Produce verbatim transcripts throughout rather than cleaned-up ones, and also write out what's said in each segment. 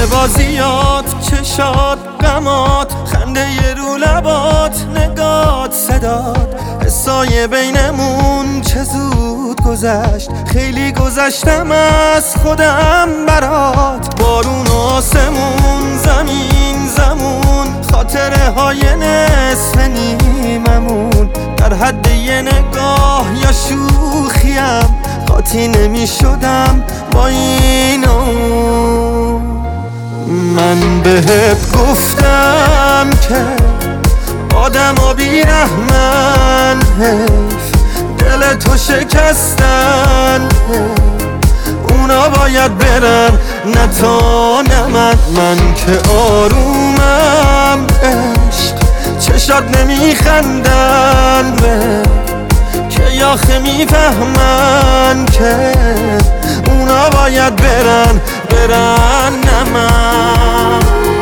بازیات، چشات، غمات، خنده ی رو لبات، نگات، صدات، حسای بینمون چه زود گذشت. خیلی گذشتم از خودم برات. بارون و آسمون، زمین زمون، خاطره های نصف نیممون، در حد یه نگاه یا شوخیم قاطی نمی شدم با این اون. من بهت گفتم که آدم و بیرحمن، حیف دل تو شکستن، اونا باید برن نه تا نه من. من که آرومم عشق، چشات نمیخندن به که یاخه میفهمن که اونا باید برن برن نه من.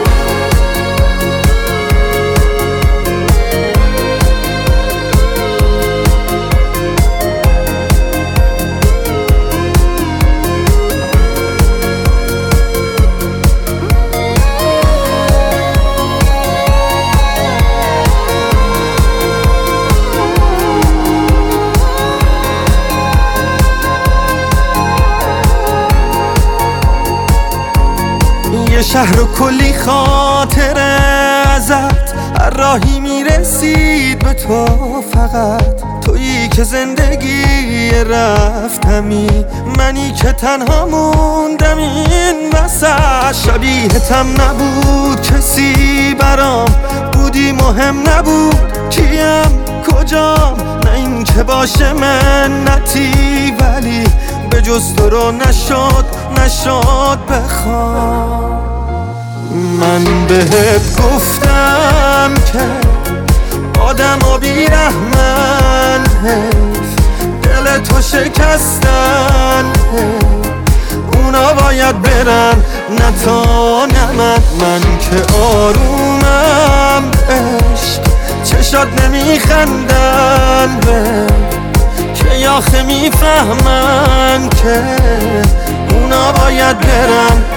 یه شهر و کلی خاطره ازت، هر راهی میرسید به تو فقط. تویی که زندگی رفتمی، منی که تنها موندم این وسط. شبیهتم نبود کسی برام، بودی مهم نبود کیم کجام. نه این که باشه منتی، ولی به جز تو رو نشد نشد بخوام. من بهت گفتم که آدم و بیرحمن، حیف دل تو شکستن، اونا باید برن نه تا نه من. من که آرومم عشق، چشات نمیخندن به که آخه میفهمن که اونا باید برن